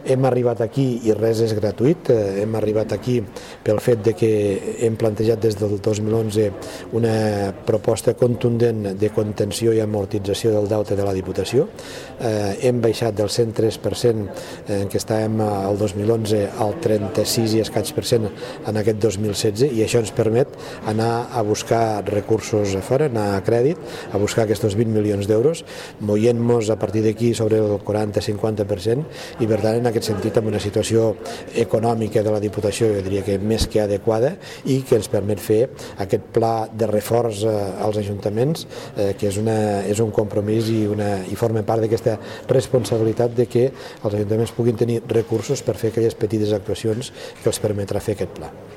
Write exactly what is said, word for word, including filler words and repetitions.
Hem arribat aquí i res és gratuït, hem arribat aquí pel fet de que hem plantejat des del dos mil onze una proposta contundent de contenció i amortització del deute de la Diputació. Eh, hem baixat del cent tres per cent en què estàvem el dos mil onze al trenta-sis i escaig per cent en aquest dos mil setze, i això ens permet anar a buscar recursos a fora, anar a crèdit, a buscar aquests vint milions d'euros, movent-nos a partir d'aquí sobre el quaranta a cinquanta per cent, i per tant en aquest sentit amb una situació econòmica de la Diputació jo diria que més que adequada, i que ens permet fer aquest pla de reforç als ajuntaments, eh, que és, una, és un compromís i, una, i forma part d'aquesta responsabilitat de que els ajuntaments puguin tenir recursos per fer aquelles petites actuacions que els permetrà fer aquest pla.